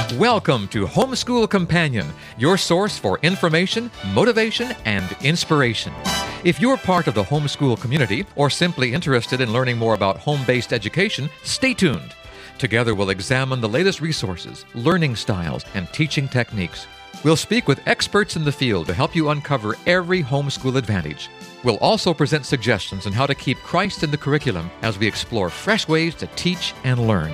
Welcome to Homeschool Companion, your source for information, motivation, and inspiration. If you're part of the homeschool community or simply interested in learning more about home-based education, stay tuned. Together we'll examine the latest resources, learning styles, and teaching techniques. We'll speak with experts in the field to help you uncover every homeschool advantage. We'll also present suggestions on how to keep Christ in the curriculum as we explore fresh ways to teach and learn.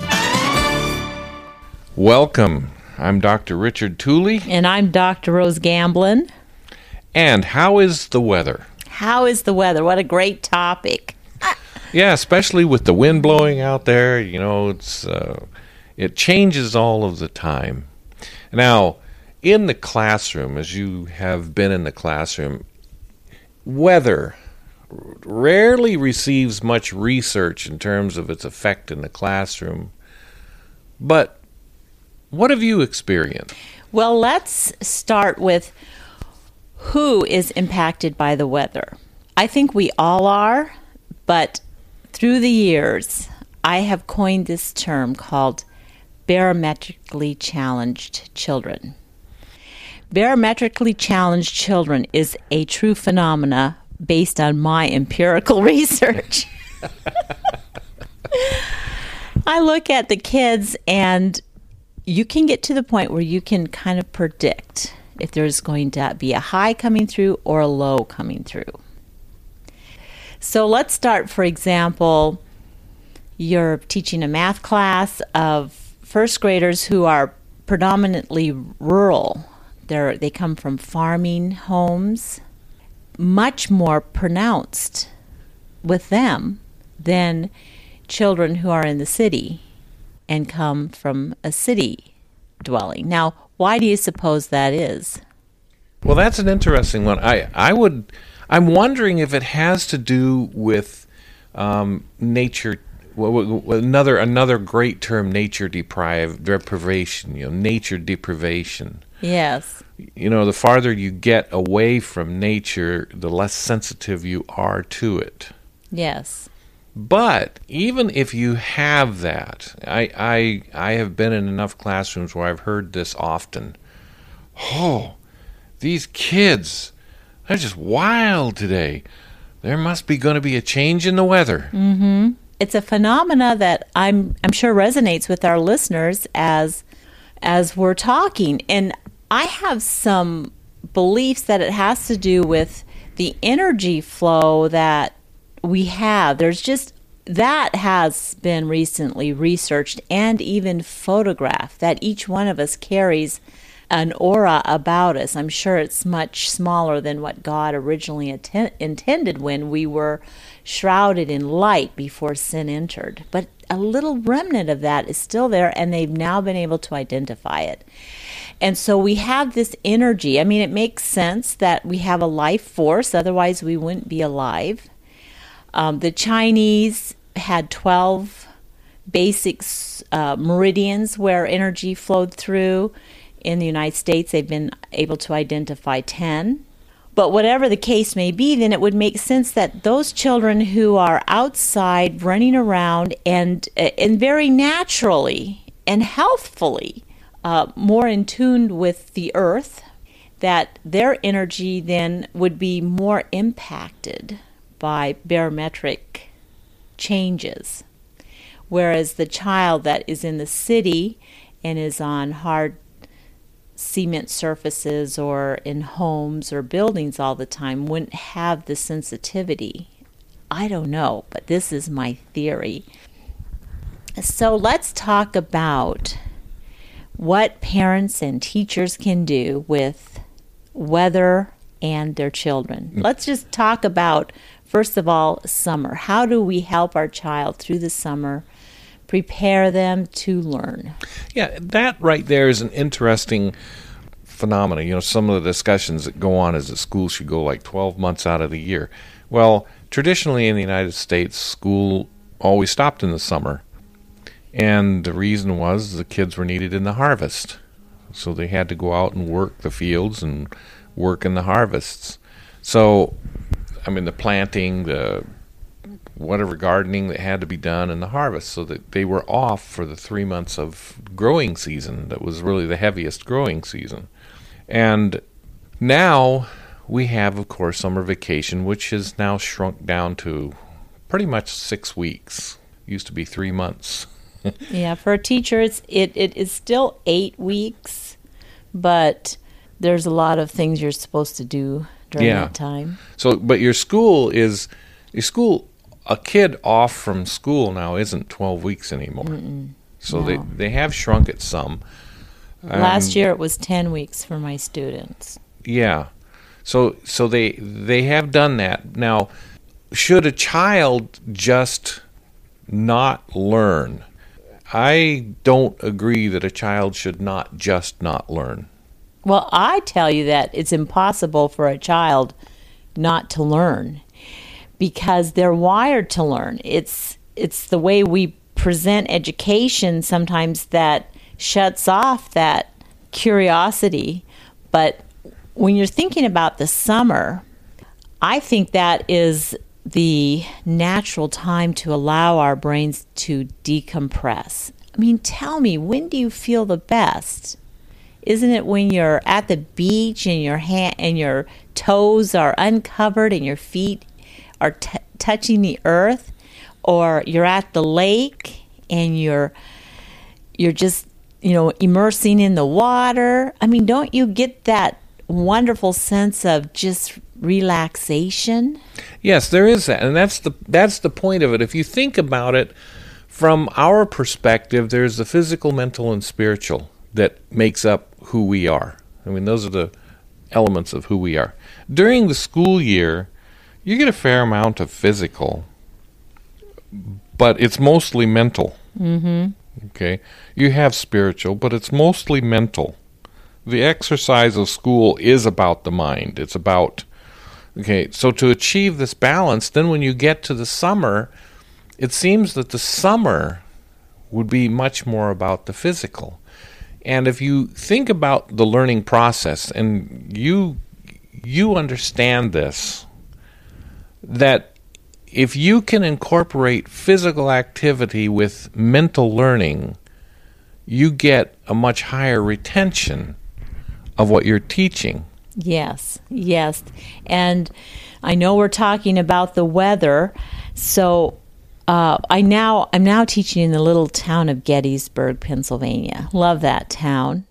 Welcome. I'm Dr. Richard Tooley. And I'm Dr. Rose Gamblin. And how is the weather? How is the weather? What a great topic. Yeah, especially with the wind blowing out there. You know, it changes all of the time. Now, in the classroom, as you have been in the classroom, weather rarely receives much research in terms of its effect in the classroom. But what have you experienced? Well, let's start with who is impacted by the weather. I think we all are, but through the years, I have coined this term called barometrically challenged children. Barometrically challenged children is a true phenomena based on my empirical research. I look at the kids, and you can get to the point where you can kind of predict if there's going to be a high coming through or a low coming through. So let's start, for example, you're teaching a math class of first graders who are predominantly rural. They come from farming homes, much more pronounced with them than children who are in the city and come from a city dwelling. Now, why do you suppose that is? Well, that's an interesting one. I'm wondering if it has to do with nature. Another great term, nature deprivation. Nature deprivation. Yes. The farther you get away from nature, the less sensitive you are to it. Yes. But even if you have that, I have been in enough classrooms where I've heard this often. Oh, these kids, they're just wild today. There must be going to be a change in the weather. Mm-hmm. It's a phenomena that I'm sure resonates with our listeners as we're talking. And I have some beliefs that it has to do with the energy flow that we have. That has been recently researched and even photographed, that each one of us carries an aura about us. I'm sure it's much smaller than what God originally intended when we were shrouded in light before sin entered. But a little remnant of that is still there, and they've now been able to identify it. And so we have this energy. I mean, it makes sense that we have a life force, otherwise we wouldn't be alive. The Chinese had 12 basic meridians where energy flowed through. In the United States, they've been able to identify 10. But whatever the case may be, then it would make sense that those children who are outside running around and very naturally and healthfully more in tune with the earth, that their energy then would be more impacted by barometric changes. Whereas the child that is in the city and is on hard cement surfaces or in homes or buildings all the time wouldn't have the sensitivity. I don't know, but this is my theory. So let's talk about what parents and teachers can do with weather and their children. Let's just talk about, first of all, summer. How do we help our child through the summer, prepare them to learn? Yeah, that right there is an interesting phenomena. Some of the discussions that go on is that school should go like 12 months out of the year. Well, traditionally in the United States, school always stopped in the summer. And the reason was the kids were needed in the harvest. So they had to go out and work the fields and work in the harvests. So, I mean, the planting, the whatever gardening that had to be done and the harvest, so that they were off for the 3 months of growing season. That was really the heaviest growing season. And now we have, of course, summer vacation, which has now shrunk down to pretty much 6 weeks. Used to be 3 months. Yeah, for a teacher, it is still 8 weeks, but there's a lot of things you're supposed to do during that time. So, but your school, a kid off from school now isn't 12 weeks anymore. So no. they have shrunk it some. Last year it was 10 weeks for my students. Yeah. So they have done that. Now, should a child just not learn? I don't agree that a child should not just not learn. Well, I tell you that it's impossible for a child not to learn because they're wired to learn. It's the way we present education sometimes that shuts off that curiosity. But when you're thinking about the summer, I think that is the natural time to allow our brains to decompress. I mean, tell me, when do you feel the best? Isn't it when you're at the beach and your toes are uncovered and your feet are touching the earth, or you're at the lake and you're just, immersing in the water? I mean, don't you get that wonderful sense of just relaxation? Yes, there is that, and that's the point of it. If you think about it from our perspective, there's the physical, mental, and spiritual that makes up who we are. I mean, those are the elements of who we are. During the school year, you get a fair amount of physical, but it's mostly mental. Okay, you have spiritual, but it's mostly mental. The exercise of school is about the mind. It's about, so to achieve this balance, then when you get to the summer, it seems that the summer would be much more about the physical. And if you think about the learning process, and you understand this, that if you can incorporate physical activity with mental learning, you get a much higher retention of what you're teaching. Yes. And I know we're talking about the weather, so I'm now teaching in the little town of Gettysburg, Pennsylvania. Love that town.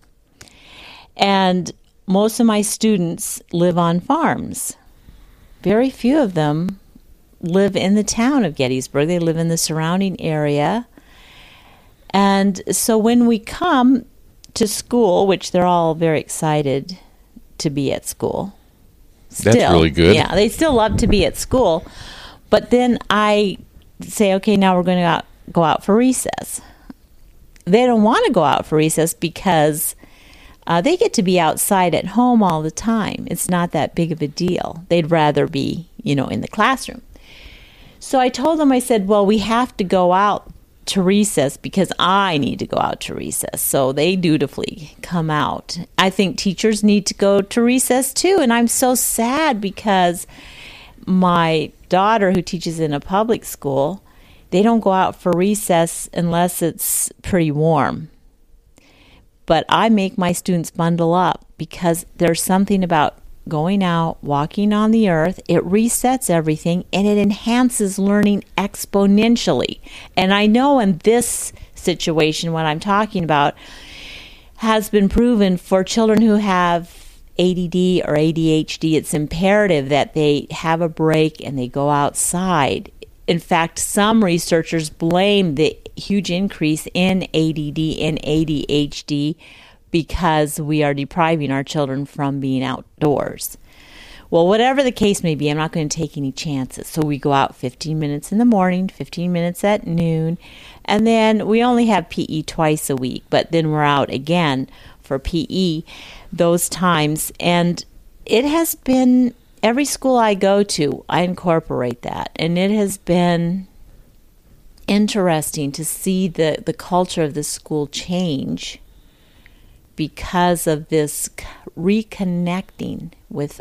And most of my students live on farms. Very few of them live in the town of Gettysburg. They live in the surrounding area. And so when we come to school, which they're all very excited to be at school. Still, that's really good. Yeah, they still love to be at school. But then I say, okay, now we're going to go out for recess. They don't want to go out for recess because they get to be outside at home all the time. It's not that big of a deal. They'd rather be, in the classroom. So I told them, I said, well, we have to go out to recess because I need to go out to recess. So they dutifully come out. I think teachers need to go to recess too. And I'm so sad because my daughter, who teaches in a public school, they don't go out for recess unless it's pretty warm. But I make my students bundle up because there's something about going out, walking on the earth. It resets everything and it enhances learning exponentially. And I know in this situation, what I'm talking about has been proven for children who have ADD or ADHD. It's imperative that they have a break and they go outside. In fact, some researchers blame the huge increase in ADD and ADHD because we are depriving our children from being outdoors. Well, whatever the case may be, I'm not going to take any chances. So we go out 15 minutes in the morning, 15 minutes at noon, and then we only have PE twice a week, but then we're out again for PE those times. And it has been, every school I go to, I incorporate that. And it has been interesting to see the culture of the school change because of this reconnecting with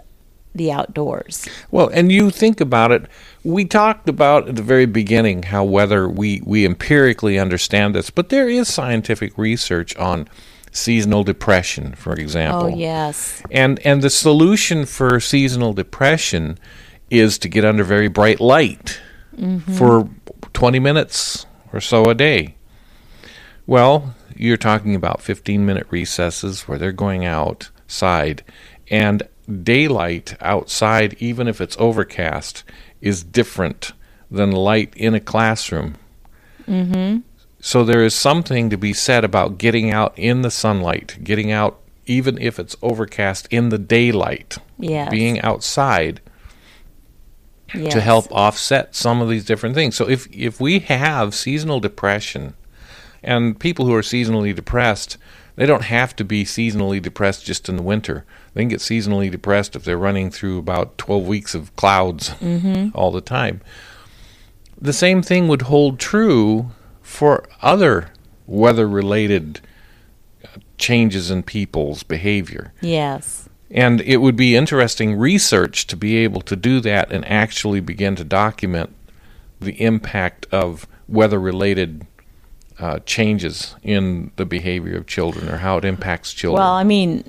the outdoors. Well, and you think about it, we talked about at the very beginning how whether we empirically understand this, but there is scientific research on seasonal depression, for example. Oh, yes. And the solution for seasonal depression is to get under very bright light for 20 minutes or so a day. Well, you're talking about 15-minute recesses where they're going outside, and daylight outside, even if it's overcast, is different than light in a classroom. So there is something to be said about getting out in the sunlight, getting out even if it's overcast in the daylight, being outside to help offset some of these different things. So if we have seasonal depression, and people who are seasonally depressed, they don't have to be seasonally depressed just in the winter. They can get seasonally depressed if they're running through about 12 weeks of clouds all the time. The same thing would hold true for other weather-related changes in people's behavior. Yes. And it would be interesting research to be able to do that and actually begin to document the impact of weather-related changes in the behavior of children or how it impacts children. Well, I mean,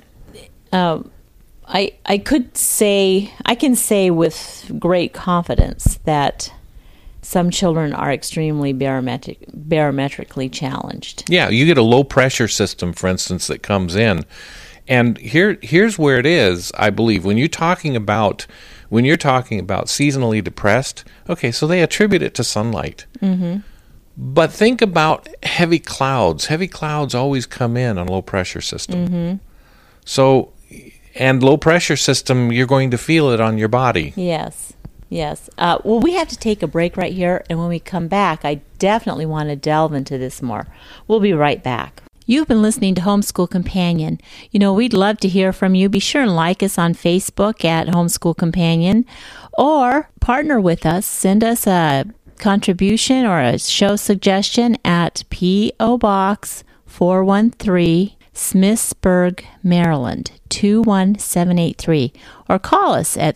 I can say with great confidence that some children are extremely barometrically challenged. Yeah, you get a low pressure system, for instance, that comes in. And here's where it is, I believe. When you're talking about seasonally depressed, okay, so they attribute it to sunlight. But think about heavy clouds. Heavy clouds always come in on a low pressure system. So, and low pressure system, you're going to feel it on your body. Yes. Well, we have to take a break right here, and when we come back, I definitely want to delve into this more. We'll be right back. You've been listening to Homeschool Companion. You know, we'd love to hear from you. Be sure and like us on Facebook at Homeschool Companion, or partner with us. Send us a contribution or a show suggestion at P.O. Box 413, Smithsburg, Maryland 21783, or call us at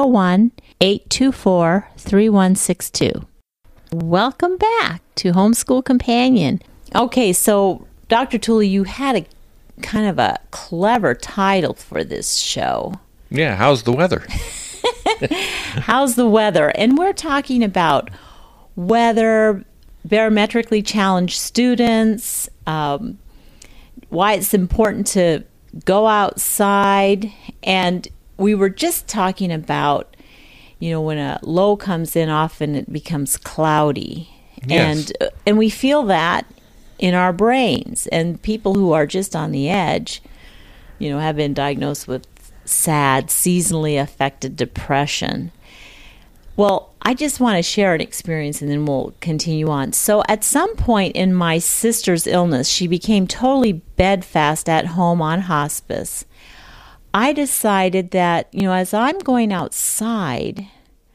301-824-3162. Welcome back to Homeschool Companion. Okay, so Dr. Tooley, you had a kind of a clever title for this show. Yeah, how's the weather? How's the weather? And we're talking about weather, barometrically challenged students, why it's important to go outside. And we were just talking about, you know, when a low comes in, often it becomes cloudy. Yes. And we feel that in our brains. And people who are just on the edge, you know, have been diagnosed with sad, seasonally affected depression. Well, I just want to share an experience and then we'll continue on. So at some point in my sister's illness, she became totally bedfast at home on hospice. I decided that, you know, as I'm going outside,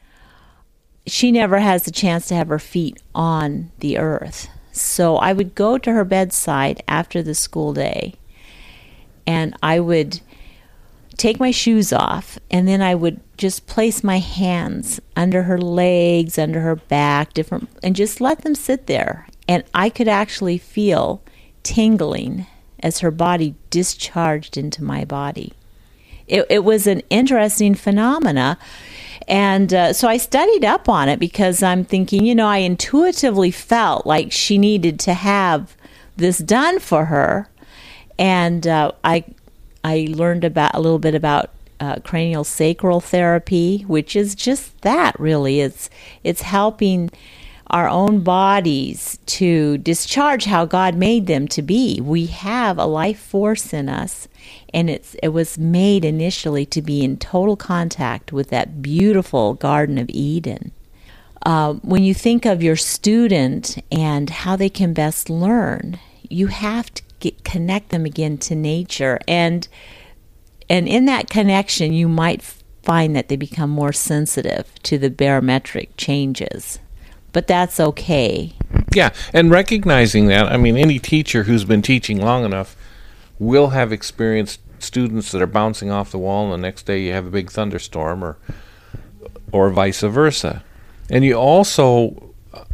she never has the chance to have her feet on the earth. So I would go to her bedside after the school day, and I would take my shoes off, and then I would just place my hands under her legs, under her back, and just let them sit there. And I could actually feel tingling as her body discharged into my body. It was an interesting phenomena. And so I studied up on it because I'm thinking, you know, I intuitively felt like she needed to have this done for her. And I learned about a little bit about cranial sacral therapy, which is just that, really. It's helping our own bodies to discharge how God made them to be. We have a life force in us, and it was made initially to be in total contact with that beautiful Garden of Eden. When you think of your student and how they can best learn, you have to connect them again to nature, and in that connection, you might find that they become more sensitive to the barometric changes. But that's okay. Yeah, and recognizing that, I mean, any teacher who's been teaching long enough will have experienced students that are bouncing off the wall, and the next day you have a big thunderstorm, or vice versa. And you also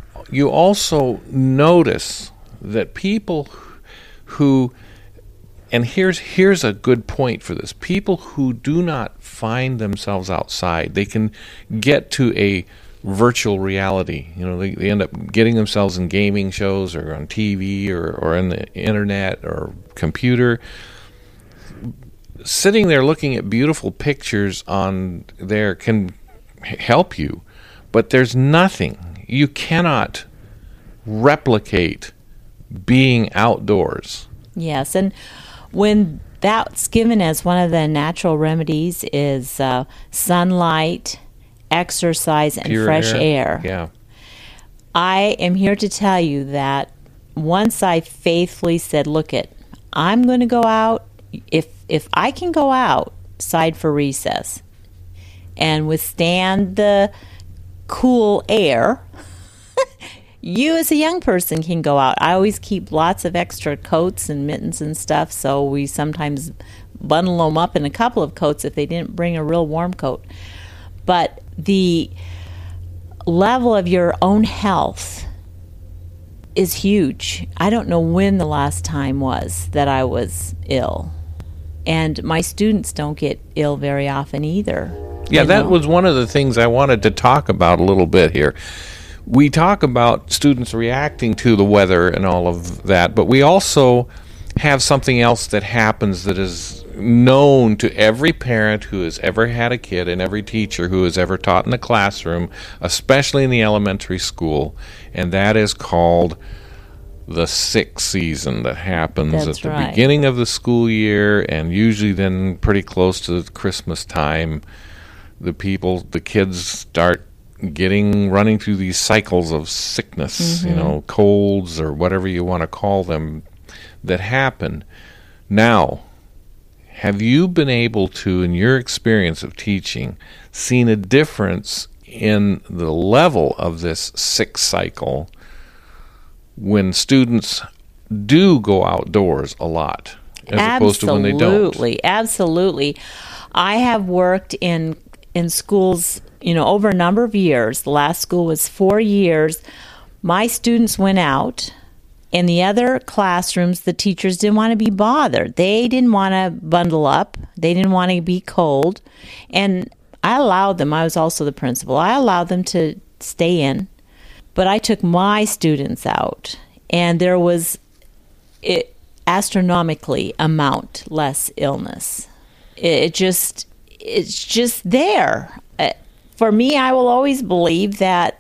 notice that people who, and here's a good point for this, people who do not find themselves outside, they can get to a virtual reality. They end up getting themselves in gaming shows or on TV or in the internet or computer. Sitting there looking at beautiful pictures on there can help you, but there's nothing. You cannot replicate being outdoors. Yes, and when that's given as one of the natural remedies is sunlight, exercise, and Pure fresh air. Yeah. I am here to tell you that once I faithfully said, look I'm going to go out, if I can go outside for recess and withstand the cool air, you as a young person can go out. I always keep lots of extra coats and mittens and stuff, so we sometimes bundle them up in a couple of coats if they didn't bring a real warm coat. But the level of your own health is huge. I don't know when the last time was that I was ill. And my students don't get ill very often either. Yeah, that was one of the things I wanted to talk about a little bit here. We talk about students reacting to the weather and all of that, but we also have something else that happens that is known to every parent who has ever had a kid and every teacher who has ever taught in the classroom, especially in the elementary school, and that is called the sick season that happens at the beginning of the school year, and usually then pretty close to Christmas time. The kids start running through these cycles of sickness, colds or whatever you want to call them, that happen. Now, have you been able to, in your experience of teaching, seen a difference in the level of this sick cycle when students do go outdoors a lot as opposed to when they don't? Absolutely. I have worked in schools, over a number of years. The last school was 4 years. My students went out. In the other classrooms, the teachers didn't want to be bothered. They didn't want to bundle up. They didn't want to be cold. And I allowed them. I was also the principal. I allowed them to stay in. But I took my students out. And there was astronomically amount less illness. It's just there. For me, I will always believe that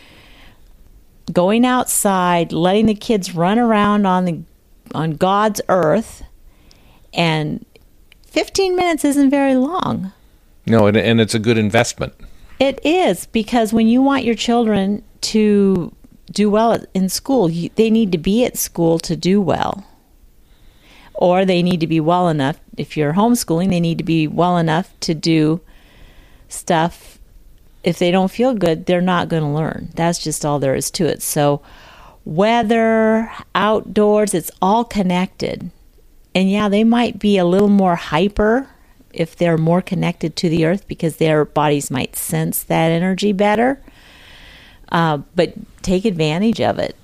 going outside, letting the kids run around on God's earth, and 15 minutes isn't very long. No, and it's a good investment. It is, because when you want your children to do well in school, they need to be at school to do well. Or they need to be well enough, if you're homeschooling, they need to be well enough to do stuff. If they don't feel good, they're not going to learn. That's just all there is to it. So weather, outdoors, it's all connected. And yeah, they might be a little more hyper if they're more connected to the earth, because their bodies might sense that energy better. But take advantage of it.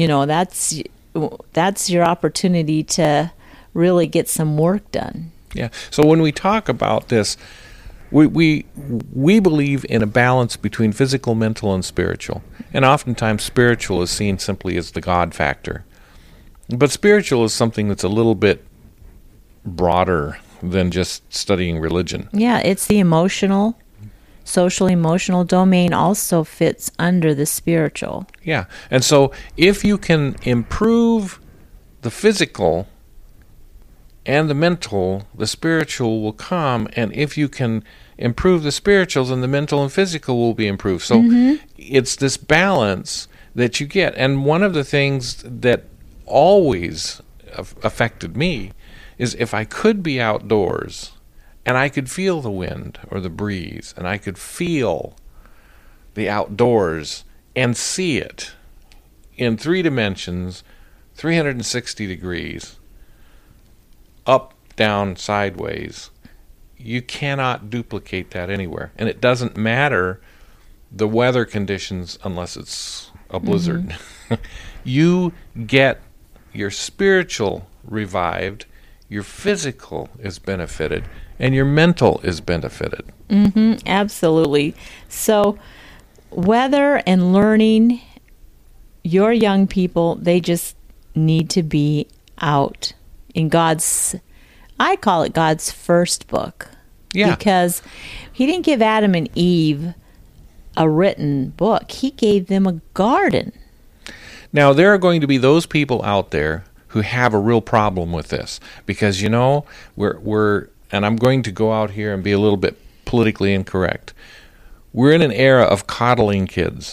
That's your opportunity to really get some work done. Yeah. So when we talk about this, we believe in a balance between physical, mental, and spiritual. And oftentimes spiritual is seen simply as the God factor. But spiritual is something that's a little bit broader than just studying religion. Yeah, it's the emotional, social emotional domain also fits under the spiritual. Yeah. And so if you can improve the physical and the mental, the spiritual will come. And if you can improve the spirituals, and the mental and physical will be improved. So it's this balance that you get. And one of the things that always affected me is if I could be outdoors and I could feel the wind or the breeze, and I could feel the outdoors and see it in 3 dimensions, 360 degrees, up, down sideways, you cannot duplicate that anywhere. And it doesn't matter the weather conditions unless it's a blizzard. You get your spiritual revived, your physical is benefited, and your mental is benefited. Absolutely. So weather and learning, your young people, they just need to be out in God's, I call it God's first book. Yeah. Because he didn't give Adam and Eve a written book. He gave them a garden. Now, there are going to be those people out there who have a real problem with this because, you know, we're and I'm going to go out here and be a little bit politically incorrect. We're in an era of coddling kids.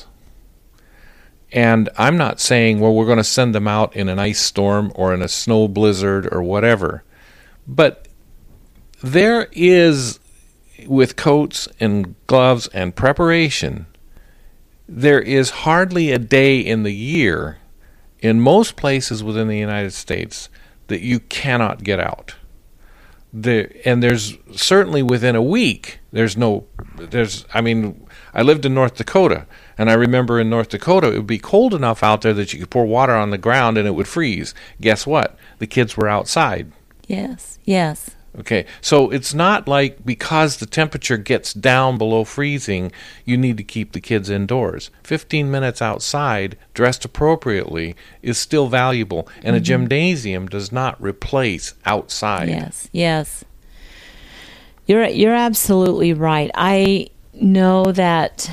And I'm not saying, well, we're going to send them out in an ice storm or in a snow blizzard or whatever. But there is, with coats and gloves and preparation, there is hardly a day in the year in most places within the United States that you cannot get out. And there's certainly within a week, I lived in North Dakota, and I remember in North Dakota it would be cold enough out there that you could pour water on the ground and it would freeze. Guess what? The kids were outside. Yes. Okay, so it's not like because the temperature gets down below freezing, you need to keep the kids indoors. 15 minutes outside, dressed appropriately, is still valuable, and a gymnasium does not replace outside. Yes. You're absolutely right. I know that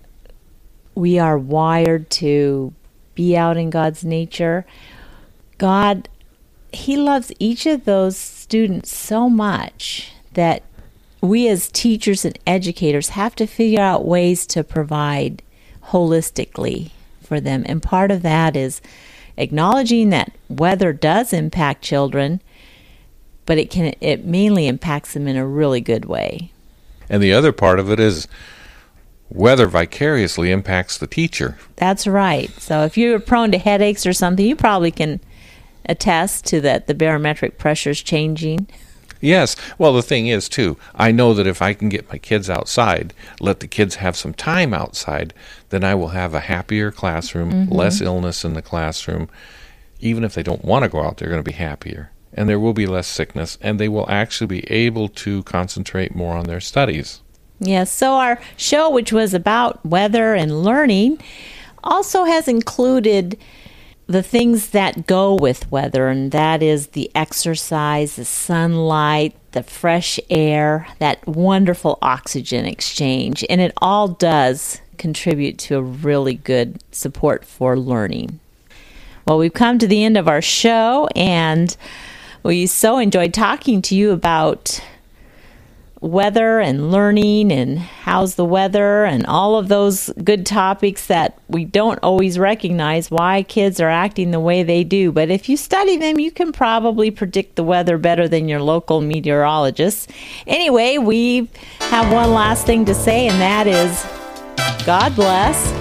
we are wired to be out in God's nature. God, He loves each of those students so much that we as teachers and educators have to figure out ways to provide holistically for them. And part of that is acknowledging that weather does impact children, but it mainly impacts them in a really good way. And the other part of it is weather vicariously impacts the teacher. That's right. So if you're prone to headaches or something, you probably can attest to that the barometric pressure is changing. Yes. Well, the thing is, too, I know that if I can get my kids outside, let the kids have some time outside, then I will have a happier classroom, less illness in the classroom. Even if they don't want to go out, they're going to be happier. And there will be less sickness, and they will actually be able to concentrate more on their studies. Yes. So our show, which was about weather and learning, also has included the things that go with weather, and that is the exercise, the sunlight, the fresh air, that wonderful oxygen exchange. And it all does contribute to a really good support for learning. Well, we've come to the end of our show, and we so enjoyed talking to you about weather and learning and how's the weather and all of those good topics that we don't always recognize why kids are acting the way they do. But if you study them, you can probably predict the weather better than your local meteorologist. Anyway, we have one last thing to say, and that is God bless.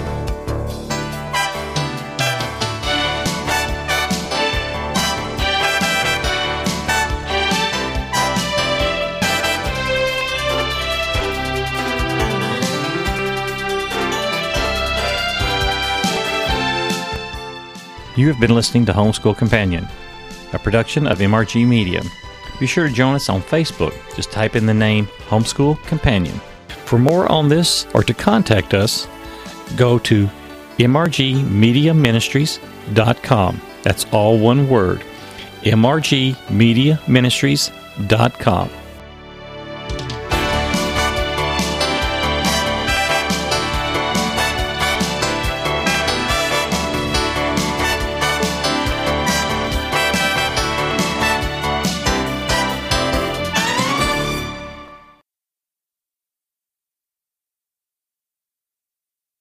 You have been listening to Homeschool Companion, a production of MRG Media. Be sure to join us on Facebook. Just type in the name Homeschool Companion. For more on this or to contact us, go to mrgmediaministries.com. That's all one word, mrgmediaministries.com.